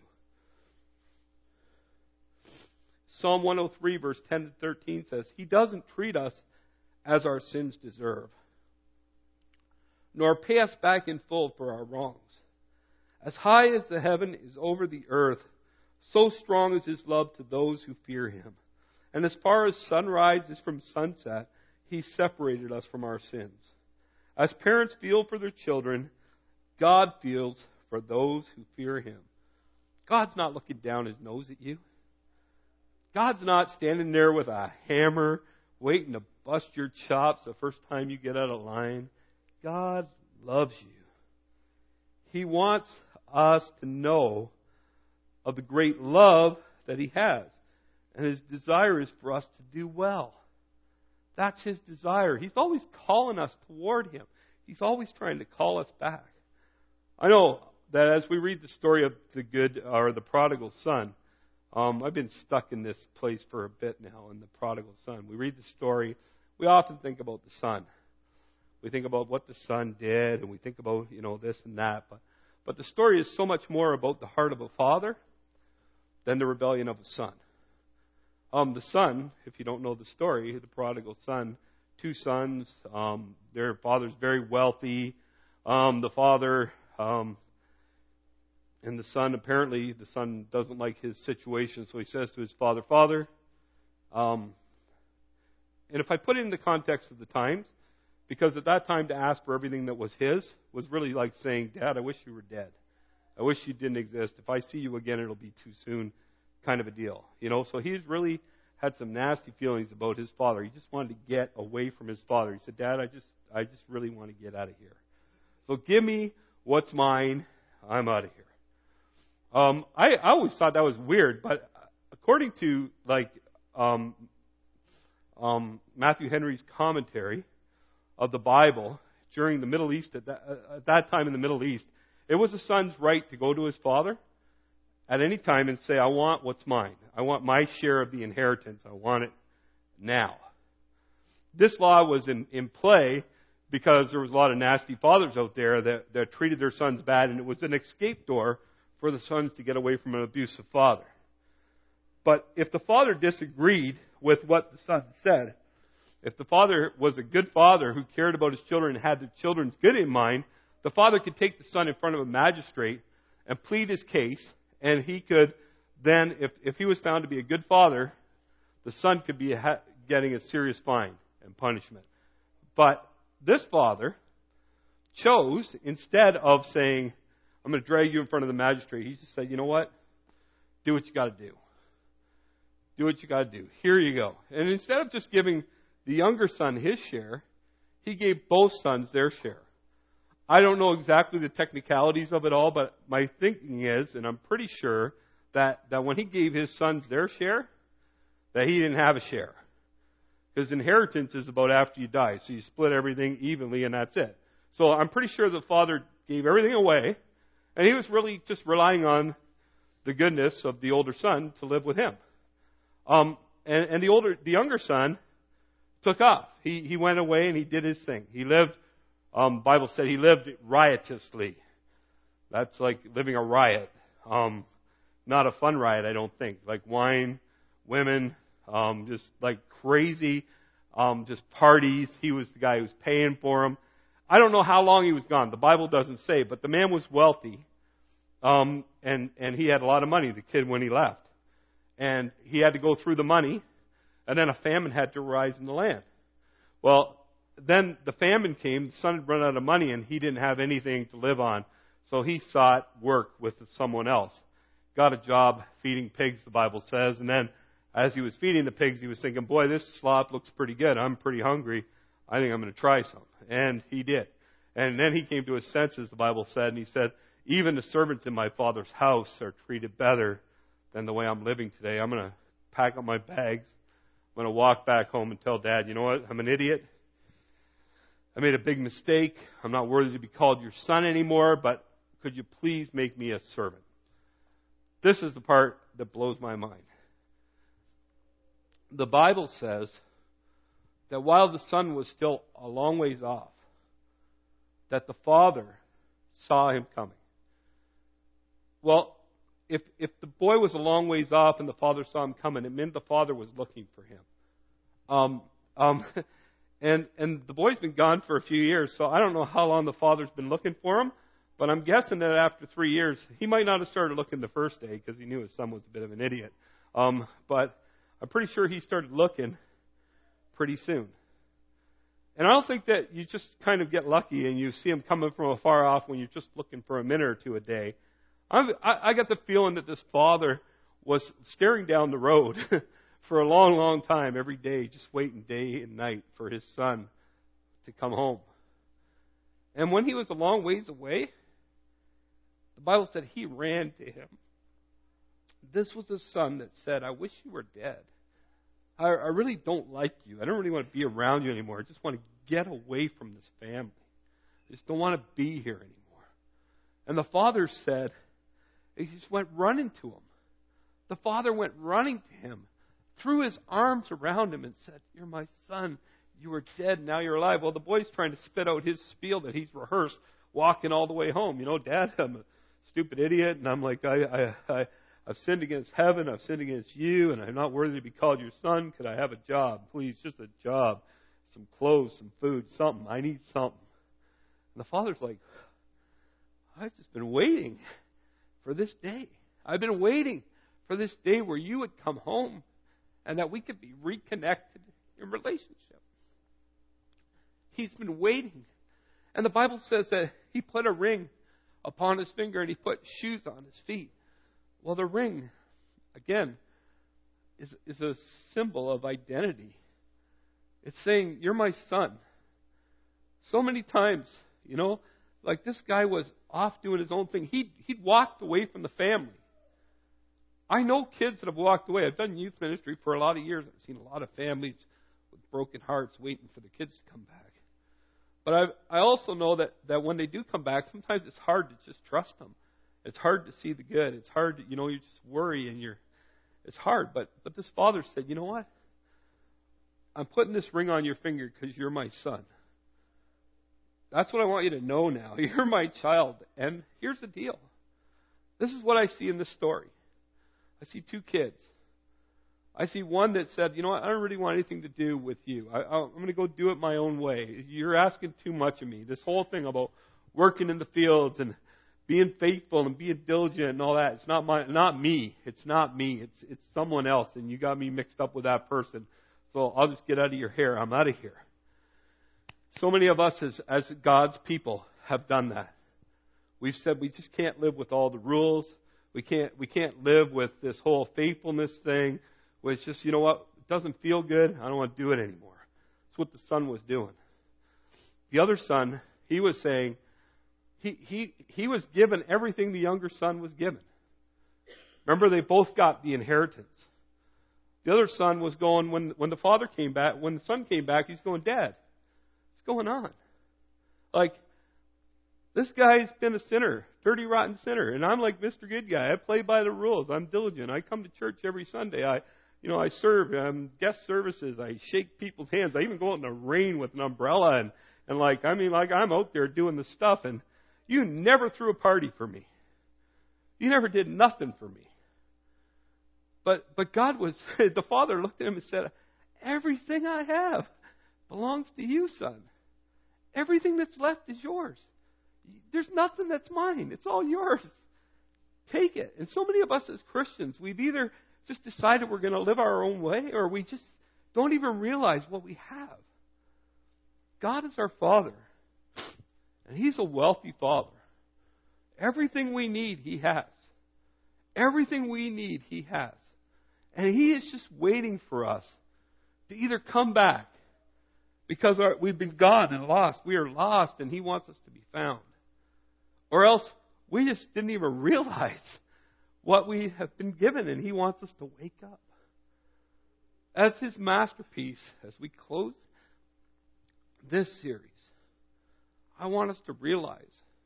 Psalm one oh three, verse ten to thirteen says, He doesn't treat us as our sins deserve, nor pay us back in full for our wrongs. As high as the heaven is over the earth, so strong is His love to those who fear Him. And as far as sunrise is from sunset, He separated us from our sins. As parents feel for their children, God feels for those who fear Him. God's not looking down His nose at you. God's not standing there with a hammer waiting to bust your chops the first time you get out of line. God loves you. He wants us to know of the great love that He has. And His desire is for us to do well. That's His desire. He's always calling us toward Him. He's always trying to call us back. I know that as we read the story of the good or the prodigal son, um, I've been stuck in this place for a bit now in the prodigal son. We read the story. We often think about the son. We think about what the son did, and we think about, you know, this and that. But, but the story is so much more about the heart of a father than the rebellion of a son. Um, the son, if you don't know the story, the prodigal son, two sons, um, their father's very wealthy. Um, the father um, and the son, apparently the son doesn't like his situation, so he says to his father, Father, um, and if I put it in the context of the times, because at that time to ask for everything that was his was really like saying, Dad, I wish you were dead. I wish you didn't exist. If I see you again, it'll be too soon, kind of a deal. You know, so he's really had some nasty feelings about his father. He just wanted to get away from his father. He said, Dad, I just, I just really want to get out of here. So give me what's mine. I'm out of here. Um, I, I always thought that was weird, but according to like um, um, Matthew Henry's commentary of the Bible during the Middle East, at that, at that time in the Middle East, it was a son's right to go to his father at any time and say, I want what's mine. I want my share of the inheritance. I want it now. This law was in, in play because there was a lot of nasty fathers out there that, that treated their sons bad, and it was an escape door for the sons to get away from an abusive father. But if the father disagreed with what the son said, if the father was a good father who cared about his children and had the children's good in mind, the father could take the son in front of a magistrate and plead his case, and he could then, if, if he was found to be a good father, the son could be ha- getting a serious fine and punishment. But this father chose, instead of saying, I'm going to drag you in front of the magistrate, he just said, you know what? Do what you got to do. Do what you got to do. Here you go. And instead of just giving the younger son his share, he gave both sons their share. I don't know exactly the technicalities of it all, but my thinking is, and I'm pretty sure, that, that when he gave his sons their share, that he didn't have a share. Because inheritance is about after you die. So you split everything evenly and that's it. So I'm pretty sure the father gave everything away, and he was really just relying on the goodness of the older son to live with him. Um, and, and the older, the younger son took off. He, he went away and he did his thing. He lived, um, Bible said he lived riotously. That's like living a riot. Um, not a fun riot, I don't think. Like wine, women, um, just like crazy, um, just parties. He was the guy who was paying for them. I don't know how long he was gone. The Bible doesn't say, but the man was wealthy, um, and and he had a lot of money. The kid when he left, and he had to go through the money, and then a famine had to arise in the land. Well, then the famine came. The son had run out of money, and he didn't have anything to live on, so he sought work with someone else. Got a job feeding pigs, the Bible says, and then as he was feeding the pigs, he was thinking, boy, this slop looks pretty good. I'm pretty hungry. I think I'm going to try some. And he did. And then he came to his senses, the Bible said, and he said, even the servants in my father's house are treated better than the way I'm living today. I'm going to pack up my bags. I'm going to walk back home and tell Dad, you know what? I'm an idiot. I made a big mistake. I'm not worthy to be called your son anymore, but could you please make me a servant? This is the part that blows my mind. The Bible says that while the son was still a long ways off, that the father saw him coming. Well, if if the boy was a long ways off and the father saw him coming, it meant the father was looking for him. Um, um, and and the boy's been gone for a few years, so I don't know how long the father's been looking for him, but I'm guessing that after three years, he might not have started looking the first day because he knew his son was a bit of an idiot. Um, but I'm pretty sure he started looking pretty soon. And I don't think that you just kind of get lucky and you see him coming from afar off when you're just looking for a minute or two a day. I'm, I, I got the feeling that this father was staring down the road for a long, long time every day, just waiting day and night for his son to come home. And when he was a long ways away, the Bible said he ran to him. This was the son that said, I wish you were dead. I, I really don't like you. I don't really want to be around you anymore. I just want to get away from this family. I just don't want to be here anymore. And the father said, he just went running to him. The father went running to him, threw his arms around him and said, you're my son. You were dead, now you're alive. Well, the boy's trying to spit out his spiel that he's rehearsed walking all the way home. You know, Dad, I'm a stupid idiot, and I'm like, I, I, I, I've sinned against heaven, I've sinned against you, and I'm not worthy to be called your son. Could I have a job? Please, just a job. Some clothes, some food, something. I need something. And the father's like, I've just been waiting for this day. I've been waiting for this day where you would come home and that we could be reconnected in relationship. He's been waiting. And the Bible says that he put a ring upon his finger and he put shoes on his feet. Well, the ring, again, is, is a symbol of identity. It's saying, you're my son. So many times, you know, like this guy was off doing his own thing. He'd, he'd walked away from the family. I know kids that have walked away. I've done youth ministry for a lot of years. I've seen a lot of families with broken hearts waiting for their kids to come back. But I've, I also know that, that when they do come back, sometimes it's hard to just trust them. It's hard to see the good. It's hard to, you know, you just worry and you're, it's hard. But, but this father said, you know what? I'm putting this ring on your finger because you're my son. That's what I want you to know now. You're my child. And here's the deal. This is what I see in this story. I see two kids. I see one that said, you know what, I don't really want anything to do with you. I, I'm going to go do it my own way. You're asking too much of me. This whole thing about working in the fields and being faithful and being diligent and all that, it's not my, not me. It's not me. It's, it's someone else, and you got me mixed up with that person. So I'll just get out of your hair. I'm out of here. So many of us as, as God's people have done that. We've said we just can't live with all the rules. We can't, we can't live with this whole faithfulness thing. Where it's just, you know what, it doesn't feel good. I don't want to do it anymore. That's what the son was doing. The other son, he was saying, he, he, he was given everything the younger son was given. Remember, they both got the inheritance. The other son was going, when, when the father came back, when the son came back, he's going, Dad, what's going on? Like, this guy's been a sinner, dirty, rotten sinner, and I'm like Mister Good Guy. I play by the rules. I'm diligent. I come to church every Sunday. I, you know, I serve um, guest services. I shake people's hands. I even go out in the rain with an umbrella, and, and like, I mean, like I'm out there doing the stuff, and you never threw a party for me. You never did nothing for me. But but God was, the father looked at him and said, everything I have belongs to you, son. Everything that's left is yours. There's nothing that's mine. It's all yours. Take it. And so many of us as Christians, we've either just decided we're going to live our own way, or we just don't even realize what we have. God is our Father. And He's a wealthy Father. Everything we need, He has. Everything we need, He has. And He is just waiting for us to either come back, because our, we've been gone and lost. We are lost, and He wants us to be found. Or else we just didn't even realize what we have been given, and He wants us to wake up. As His masterpiece, as we close this series, I want us to realize,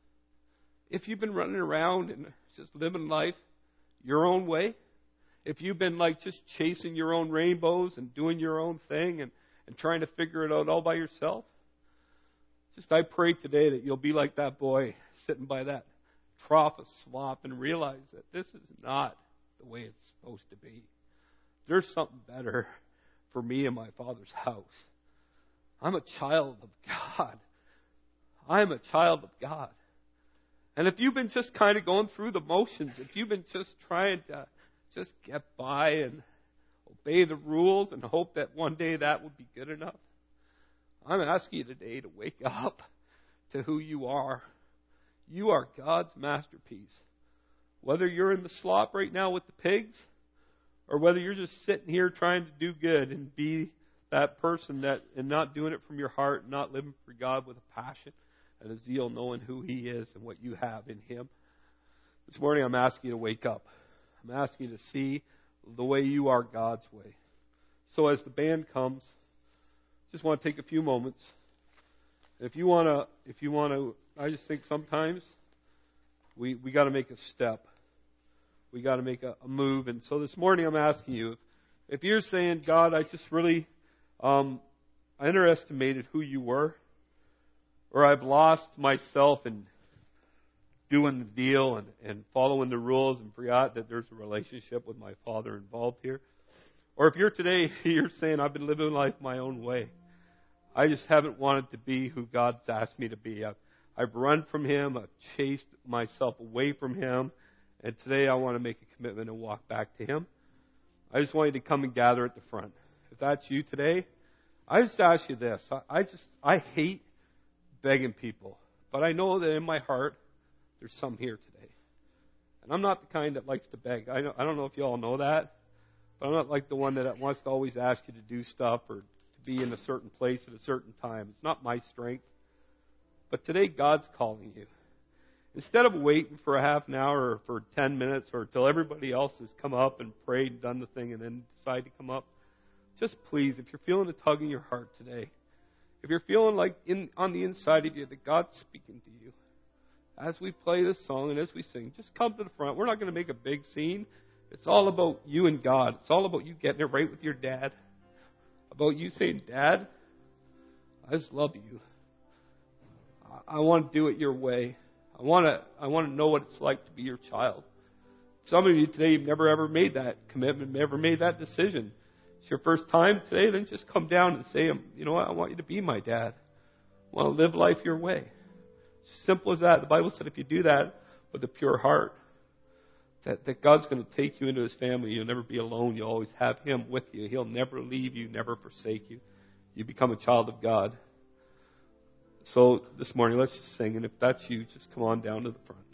if you've been running around and just living life your own way, if you've been like just chasing your own rainbows and doing your own thing and, and trying to figure it out all by yourself, just I pray today that you'll be like that boy sitting by that trough of slop and realize that this is not the way it's supposed to be. There's something better for me in my Father's house. I'm a child of God. I'm a child of God. And if you've been just kind of going through the motions, if you've been just trying to just get by and obey the rules and hope that one day that will be good enough, I'm asking you today to wake up to who you are. You are God's masterpiece. Whether you're in the slop right now with the pigs, or whether you're just sitting here trying to do good and be that person that, and not doing it from your heart, not living for God with a passion and a zeal, knowing who He is and what you have in Him. This morning I'm asking you to wake up. I'm asking you to see the way you are God's way. So as the band comes, just want to take a few moments. If you want to, if you want to, I just think sometimes we we got to make a step. We got to make a, a move. And so this morning I'm asking you, if, if you're saying, God, I just really um, I underestimated who you were, or I've lost myself in doing the deal and, and following the rules and forgot that there's a relationship with my Father involved here. Or if you're today, you're saying, I've been living life my own way. I just haven't wanted to be who God's asked me to be. I've, I've run from Him. I've chased myself away from Him. And today I want to make a commitment and walk back to Him. I just want you to come and gather at the front. If that's you today, I just ask you this. I, I just, I hate begging people. But I know that in my heart, there's some here today. And I'm not the kind that likes to beg. I don't, I don't know if you all know that. But I'm not like the one that wants to always ask you to do stuff or to be in a certain place at a certain time. It's not my strength. But today, God's calling you. Instead of waiting for a half an hour or for ten minutes or until everybody else has come up and prayed and done the thing and then decide to come up, just please, if you're feeling a tug in your heart today, if you're feeling like in on the inside of you that God's speaking to you, as we play this song and as we sing, just come to the front. We're not going to make a big scene. It's all about you and God. It's all about you getting it right with your dad. About you saying, Dad, I just love you. I want to do it your way. I want to I want to know what it's like to be your child. Some of you today have never ever made that commitment, never made that decision. It's your first time today, then just come down and say, you know what, I want you to be my dad. I want to live life your way. Simple as that. The Bible said if you do that with a pure heart, that, that God's going to take you into His family. You'll never be alone. You'll always have Him with you. He'll never leave you, never forsake you. You become a child of God. So this morning, let's just sing. And if that's you, just come on down to the front.